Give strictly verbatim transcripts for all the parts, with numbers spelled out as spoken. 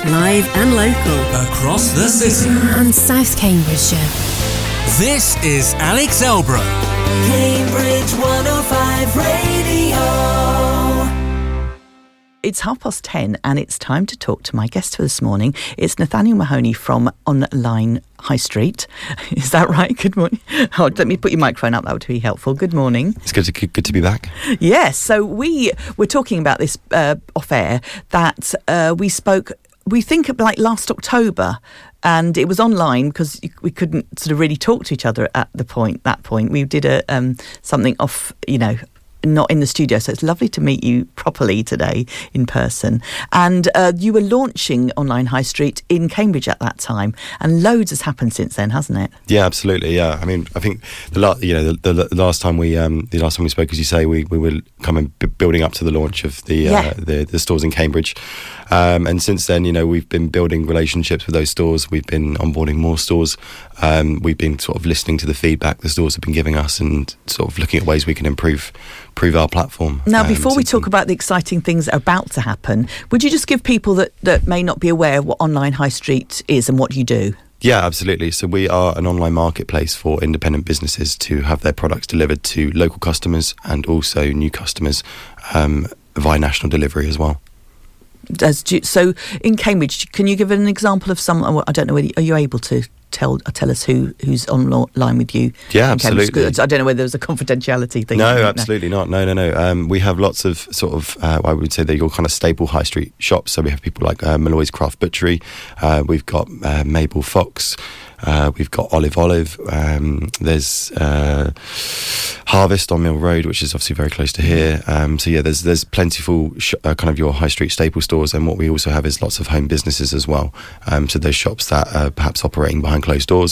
live and local. Across the city. And South Cambridgeshire. This is Alex Elbrook. Cambridge one oh five Radio. It's half past ten and it's time to talk to my guest for this morning. It's Nathaniel Mahoney from Online High Street. Is that right? Good morning. Oh, let me put your microphone up. That would be helpful. Good morning. It's good to, good to be back. Yes. So we were talking about this uh, off air that uh, we spoke, we think like last October, and it was online because we couldn't sort of really talk to each other at the point, that point. We did a um, something off, you know, not in the studio, so it's lovely to meet you properly today in person. And uh, you were launching Online High Street in Cambridge at that time, and loads has happened since then, hasn't it? Yeah, absolutely. Yeah, I mean, I think the la- you know the, the last time we um, the last time we spoke, as you say, we, we were kind of b- building up to the launch of the yeah. uh, the, the stores in Cambridge, um, and since then, you know, we've been building relationships with those stores. We've been onboarding more stores. Um, we've been sort of listening to the feedback the stores have been giving us, and sort of looking at ways we can improve. Improve our platform. Now, um, before we talk about the exciting things that are about to happen, would you just give people that, that may not be aware what Online High Street is and what you do? Yeah, absolutely. So we are an online marketplace for independent businesses to have their products delivered to local customers and also new customers um, via national delivery as well. As do, so in Cambridge, can you give an example of some, I don't know, whether are you able to tell tell us who who's online with you? Yeah, absolutely. I don't know whether there's a confidentiality thing. No, absolutely not. No, no, no. Um, we have lots of sort of, uh, I would say they're your kind of staple high street shops. So we have people like uh, Malloy's Craft Butchery. Uh, we've got uh, Mabel Fox. Uh, we've got Olive Olive. Um, there's uh, Harvest on Mill Road, which is obviously very close to here. Um, so yeah, there's there's plentiful sh- uh, kind of your high street staple stores, and what we also have is lots of home businesses as well. Um, so those shops that are perhaps operating behind closed doors,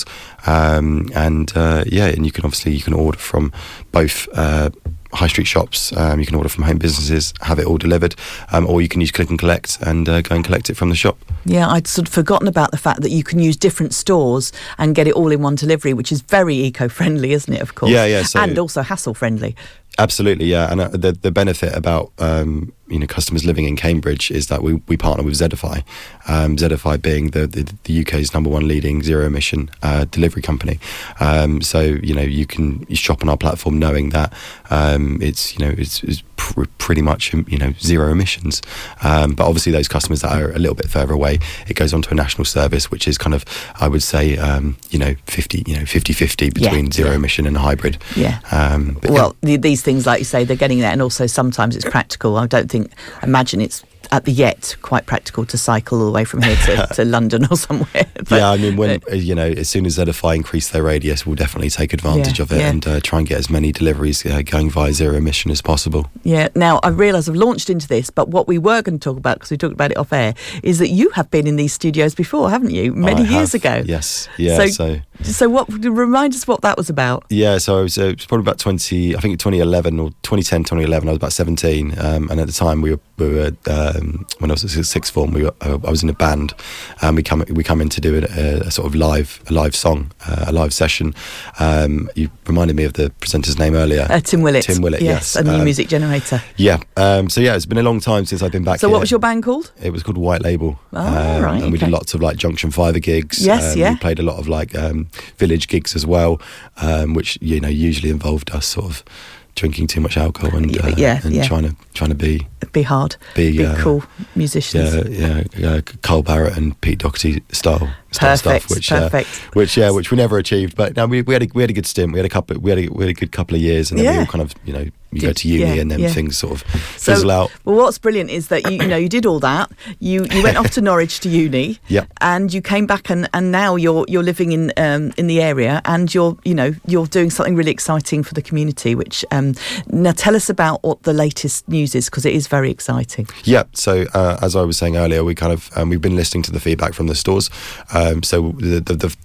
um, and uh, yeah, and you can obviously you can order from both. Uh, high street shops, um, you can order from home businesses, have it all delivered, um, or you can use click and collect and uh, go and collect it from the shop. Yeah, I'd sort of forgotten about the fact that you can use different stores and get it all in one delivery, which is very eco-friendly, isn't it, of course? Yeah, yeah. So, and also hassle-friendly. Absolutely, yeah. And uh, the the benefit about um, you know customers living in Cambridge is that we, we partner with Zedify. Um, Zedify being the, the the U K's number one leading zero emission uh, delivery company. Um, so you know you can you shop on our platform knowing that um, it's you know it's, it's pr- pretty much you know zero emissions. Um, but obviously those customers that are a little bit further away, it goes on to a national service, which is kind of I would say um, you know fifty you know fifty-fifty between yeah, zero yeah. emission and hybrid. Yeah. Um, but well, yeah. these things, like you say, they're getting there, and also sometimes it's practical. I don't think, imagine it's at the yet quite practical to cycle all the way from here to, to London or somewhere. But, yeah, I mean, when uh, you know, as soon as Zedify increase their radius, we'll definitely take advantage yeah, of it yeah. and uh, try and get as many deliveries uh, going via zero emission as possible. Yeah. Now I realise I've launched into this, but what we were going to talk about, because we talked about it off air, is that you have been in these studios before, haven't you? Many I years have, ago. Yes. Yeah. So, so, so what? Remind us what that was about. Yeah. So it was, uh, it was probably about twenty, I think twenty eleven or twenty ten, twenty eleven. I was about seventeen, um, and at the time we were, we were um, when I was at sixth form, we were, uh, I was in a band, and we come we come in to do a, a sort of live a live song, uh, a live session. Um, you reminded me of the presenter's name earlier, uh, Tim Willett. Tim Willett, yes, yes. a new um, music generator. Yeah. Um, so yeah, it's been a long time since I've been back. So here. what was your band called? It was called White Label. Oh, um, right. And we okay. did lots of like Junction Fiver gigs. Yes, um, yeah. We played a lot of like um, village gigs as well, um, which you know usually involved us sort of drinking too much alcohol and uh, yeah, and yeah. trying to trying to be be hard, be, be uh, cool musicians. Yeah, yeah, uh, Carl Barrett and Pete Doherty style. Perfect, stuff, which, perfect. Uh, which yeah, which we never achieved. But no, we, we had a we had a good stint. We had a couple. We had a, we had a good couple of years, and then yeah. we all kind of you know you did, go to uni, yeah, and then yeah. things sort of fizzle so, out. Well, what's brilliant is that you, you know you did all that. You you went off to Norwich to uni, yeah, and you came back, and, and now you're you're living in um, in the area, and you're you know you're doing something really exciting for the community. Which um, now tell us about what the latest news is, because it is very exciting. Yeah. So uh, as I was saying earlier, we kind of um, we've been listening to the feedback from the stores. Um, so the, the, the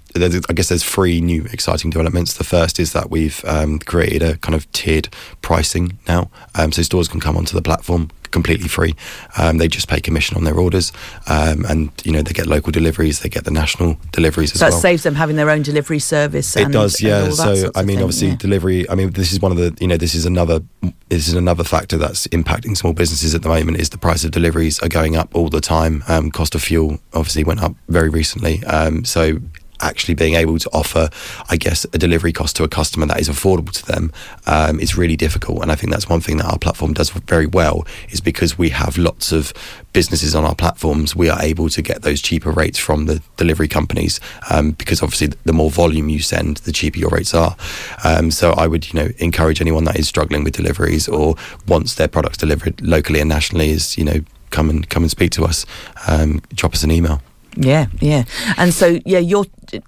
there's, I guess there's three new exciting developments. The first is that we've um, created a kind of tiered pricing now, um, so stores can come onto the platform completely free. Um, they just pay commission on their orders, um, and you know they get local deliveries, they get the national deliveries as so well. So it saves them having their own delivery service. It and, does, yeah. And all that so sorts I of mean, thing, obviously, yeah. delivery. I mean, this is one of the you know this is another this is another factor that's impacting small businesses at the moment. Is the price of deliveries are going up all the time. Um, cost of fuel obviously went up very recently. Um, so. Actually being able to offer, I guess, a delivery cost to a customer that is affordable to them um, is really difficult. And I think that's one thing that our platform does very well, is because we have lots of businesses on our platforms, we are able to get those cheaper rates from the delivery companies, um, because obviously the more volume you send, the cheaper your rates are. Um, so I would, you know, encourage anyone that is struggling with deliveries or wants their products delivered locally and nationally is, you know, come and come and speak to us, um, drop us an email. Yeah, yeah. And so, yeah, you're...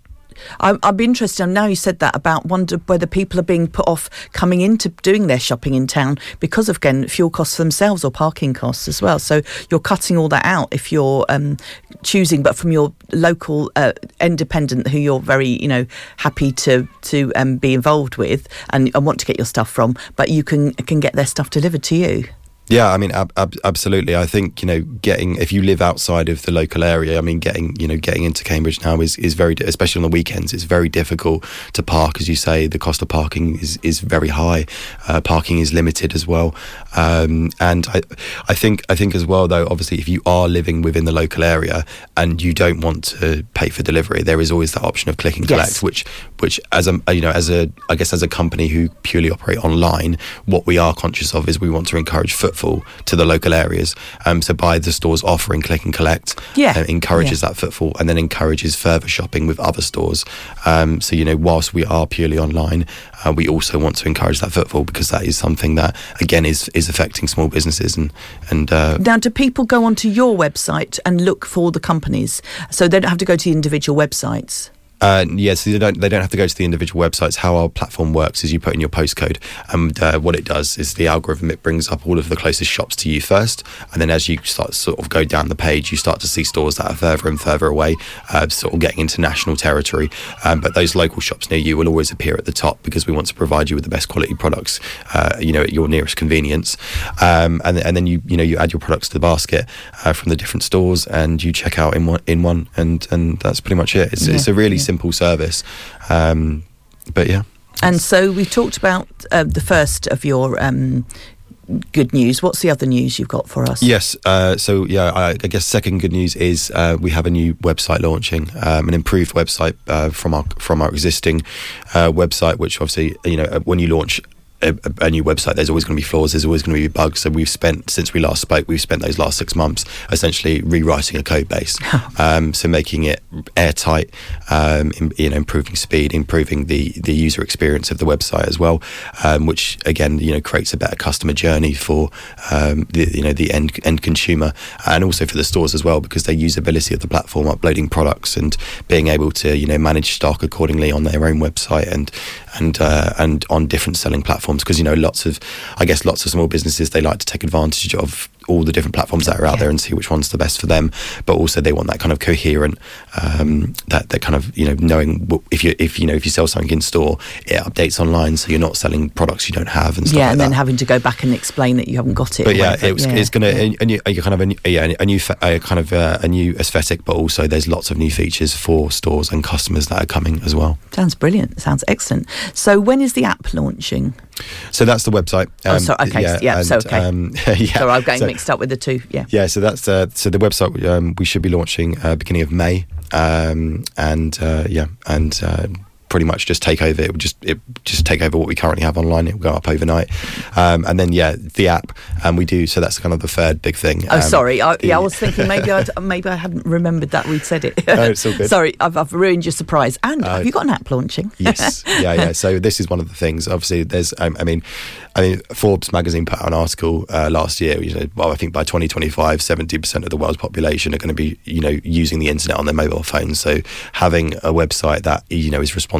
I, I'd be interested, now you said that, about wonder whether people are being put off coming into doing their shopping in town because of, again, fuel costs for themselves or parking costs as well. So you're cutting all that out if you're um, choosing, but from your local uh, independent who you're very, you know, happy to to um, be involved with and, and want to get your stuff from, but you can can get their stuff delivered to you. Yeah, I mean, ab- ab- absolutely. I think, you know, getting, if you live outside of the local area, I mean, getting, you know, getting into Cambridge now is, is very, especially on the weekends, it's very difficult to park. As you say, the cost of parking is, is very high. Uh, parking is limited as well. Um, and I, I think, I think as well, though, obviously, if you are living within the local area and you don't want to pay for delivery, there is always that option of click and collect, yes. which, which as a, you know, as a, I guess as a company who purely operate online, what we are conscious of is we want to encourage footfall to the local areas. Um, so by the stores offering click and collect, yeah. uh, encourages yeah. that footfall and then encourages further shopping with other stores. Um, so, you know, whilst we are purely online, uh, we also want to encourage that footfall because that is something that, again, is is affecting small businesses. And, and uh, now, do people go onto your website and look for the companies? So they don't have to go to the individual websites? Uh, yes, they don't. They don't have to go to the individual websites. How our platform works is you put in your postcode, and uh, what it does is the algorithm, it brings up all of the closest shops to you first, and then as you start to sort of go down the page, you start to see stores that are further and further away, uh, sort of getting into national territory. Um, but those local shops near you will always appear at the top because we want to provide you with the best quality products, uh, you know, at your nearest convenience. Um, and and then you you know you add your products to the basket uh, from the different stores, and you check out in one in one, and and that's pretty much it. It's, yeah. it's a really yeah. simple simple service, um, but yeah. And so we talked about uh, the first of your um, good news. What's the other news you've got for us? Yes, uh, so yeah, I, I guess second good news is uh, we have a new website launching, um, an improved website uh, from our from our existing uh, website, which obviously, you know, when you launch A, a new website, there's always going to be flaws, there's always going to be bugs. So we've spent, since we last spoke, we've spent those last six months essentially rewriting a code base. um, so making it airtight, um, in, you know, improving speed, improving the the user experience of the website as well, um, which again, you know, creates a better customer journey for um, the you know the end end consumer, and also for the stores as well, because their usability of the platform, uploading products and being able to, you know, manage stock accordingly on their own website and and uh, and on different selling platforms. Because, you know, lots of, I guess, lots of small businesses, they like to take advantage of all the different platforms that are out yeah. there and see which one's the best for them. But also they want that kind of coherent, um, that that kind of, you know, knowing what, if you if you know if you sell something in store, it updates online, so you're not selling products you don't have and stuff yeah, like and that. then having to go back and explain that you haven't got it. But yeah, it was, yeah, it's going to yeah. a, a new a kind of a new, yeah, a new a kind of uh, a new aesthetic, but also there's lots of new features for stores and customers that are coming as well. Sounds brilliant. Sounds excellent. So when is the app launching? So that's the website. Um, oh, sorry. Okay. Yeah. yeah and, so okay. Um, yeah. So I'm getting so, mixed up with the two. Yeah. Yeah. So that's uh, so the website um, we should be launching uh, beginning of May, um, and uh, yeah, and. Uh, pretty much just take over. It would just it just take over what we currently have online. It will go up overnight, um, and then yeah, the app, and we do. So that's kind of the third big thing. Oh, um, sorry. I, the, yeah, I was thinking maybe I maybe I hadn't remembered that we'd said it. Oh, it's all good. Sorry, I've, I've ruined your surprise. And uh, have you got an app launching? Yes, yeah, yeah. So this is one of the things. Obviously, there's. Um, I mean, I mean, Forbes magazine put out an article uh, last year. You know, well, I think by twenty twenty-five, seventy percent of the world's population are going to be, you know, using the internet on their mobile phones. So having a website that, you know, is responsive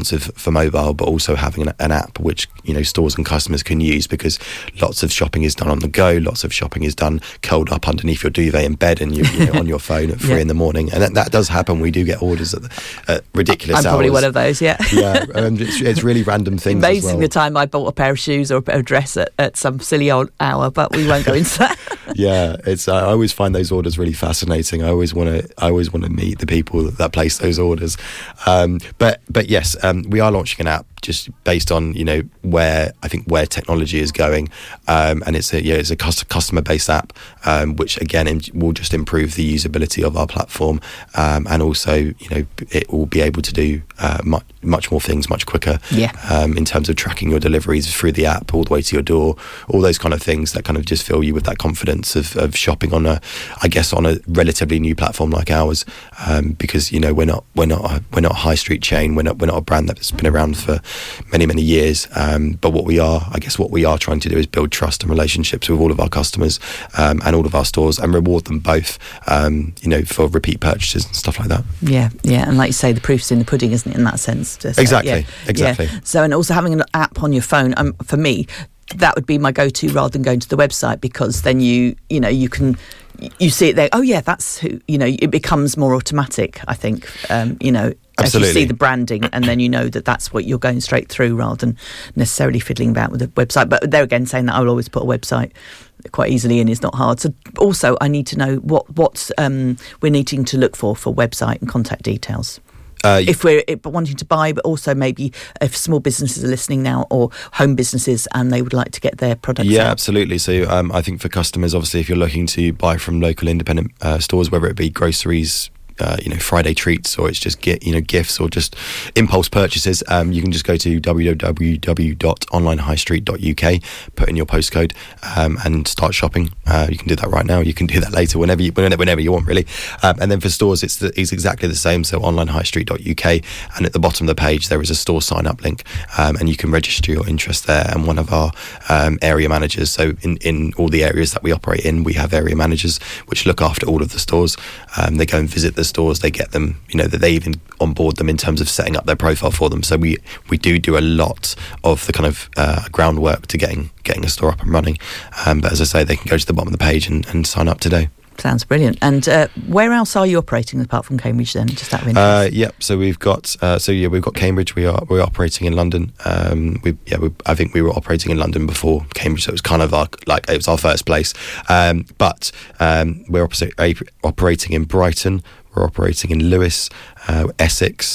responsive for mobile, but also having an, an app which, you know, stores and customers can use, because lots of shopping is done on the go, lots of shopping is done curled up underneath your duvet in bed and you, you know, on your phone at three yeah. in the morning, and that, that does happen. We do get orders at, the, at ridiculous I'm hours. probably one of those, yeah. yeah, and it's, it's really random things. Amazing as well. The time I bought a pair of shoes or a dress at, at some silly old hour, but we won't go into that. yeah, it's. I always find those orders really fascinating. I always want to. I always want to meet the people that, that place those orders. Um, but but yes, um, we are launching an app just based on, you know, where I think where technology is going, um, and it's a yeah it's a customer based app, um, which again in, will just improve the usability of our platform, um, and also, you know, it will be able to do uh, much much more things much quicker. Yeah. Um, in terms of tracking your deliveries through the app all the way to your door, all those kind of things that kind of just fill you with that confidence of, of shopping on a, I guess, on a relatively new platform like ours, um, because, you know, we're not we're not a, we're not a high street chain, we're not we're not a brand that's been around for many many years, um, but what we are, I guess, what we are trying to do is build trust and relationships with all of our customers, um, and all of our stores, and reward them both, um, you know, for repeat purchases and stuff like that. Yeah, yeah, and like you say, the proof's in the pudding, isn't it? In that sense, to say, exactly, yeah, exactly. Yeah. So, and also having an app on your phone, um, for me, that would be my go-to rather than going to the website, because then you, you know, you can. You see it there. Oh yeah, that's who. You know, it becomes more automatic. I think. Um, you know, Absolutely. as you see the branding, and then you know that that's what you're going straight through, rather than necessarily fiddling about with the website. But there again, saying that, I will always put a website quite easily in. It's not hard. So also, I need to know what what um, we're needing to look for for website and contact details. Uh, if we're wanting to buy, but also maybe if small businesses are listening now, or home businesses, and they would like to get their products yeah, out. absolutely. So um, I think for customers, obviously, if you're looking to buy from local independent uh, stores, whether it be groceries, Uh, you know, Friday treats, or it's just get you know gifts, or just impulse purchases, um, you can just go to w w w dot online high street dot u k, put in your postcode, um, and start shopping. Uh, you can do that right now. You can do that later, whenever you whenever, whenever you want, really. Um, and then for stores, it's the, it's exactly the same. So online high street dot u k, and at the bottom of the page there is a store sign up link, um, and you can register your interest there. And one of our um, area managers, so in in all the areas that we operate in, we have area managers which look after all of the stores. Um, they go and visit the stores, they get them, you know, that they even onboard them in terms of setting up their profile for them. So we we do do a lot of the kind of uh, groundwork to getting getting a store up and running. Um, but as I say, they can go to the bottom of the page and, and sign up today. Sounds brilliant. And uh, where else are you operating apart from Cambridge then? Just out of interest. Uh, yeah, so we've got uh, so yeah we've got Cambridge. We are we're operating in London. Um, we yeah we, I think we were operating in London before Cambridge, so it was kind of our like it was our first place. Um, but um, we're opposite, operating in Brighton. We're operating in Lewes, uh, Essex.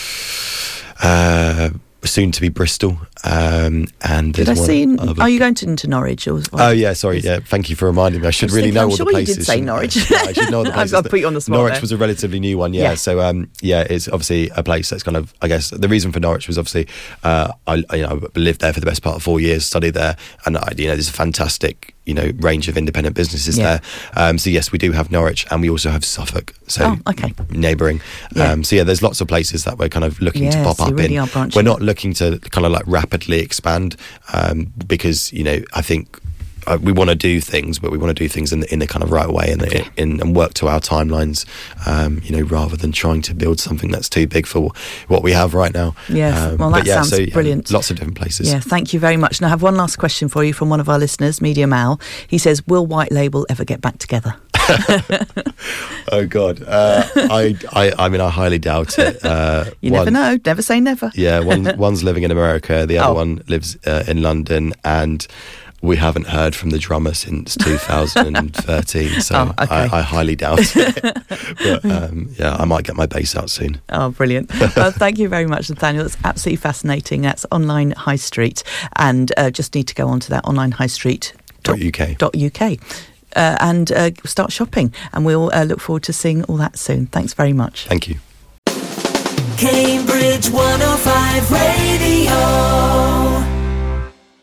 Uh, soon to be Bristol, um, and did I one see? Other... Are you going to into Norwich? Or, or oh yeah, sorry. Yeah, thank you for reminding me. I should I really thinking, know I'm all sure the places. You did say Norwich. Yeah, I should know all the places. I've got to put you on the spot. Norwich there. was a relatively new one, yeah. yeah. So um, yeah, it's obviously a place that's kind of. I guess the reason for Norwich was obviously uh, I you know I lived there for the best part of four years, studied there, and I, you know there's a fantastic you know range of independent businesses yeah. there. Um, so yes, we do have Norwich, and we also have Suffolk. So oh, okay. neighbouring. Yeah. Um, so yeah, there's lots of places that we're kind of looking yes, to pop up you really in. Are branching. We're not looking to kind of like rapidly expand, um, because you know I think uh, we want to do things, but we want to do things in the, in the kind of right way and in, in, and work to our timelines, um, you know, rather than trying to build something that's too big for what we have right now. Yes, um, well that yeah, sounds so, yeah, brilliant. Lots of different places. Yeah, thank you very much. And I have one last question for you from one of our listeners, Media Mal. He says, will White Label ever get back together? Oh God, uh, I, I, I mean, I highly doubt it. Uh, you one, never know. Never say never. Yeah, one, one's living in America, the other oh. one lives uh, in London, and we haven't heard from the drummer since two thousand thirteen, so oh, okay. I, I highly doubt it. But um, yeah, I might get my bass out soon. Oh, brilliant. Well, thank you very much, Nathaniel. That's absolutely fascinating. That's Online High Street, and uh, just need to go on to that online high street dot u k. .uk. Uh, and uh, start shopping, and we'll uh, look forward to seeing all that soon. Thanks very much. Thank you. Cambridge one oh five Radio.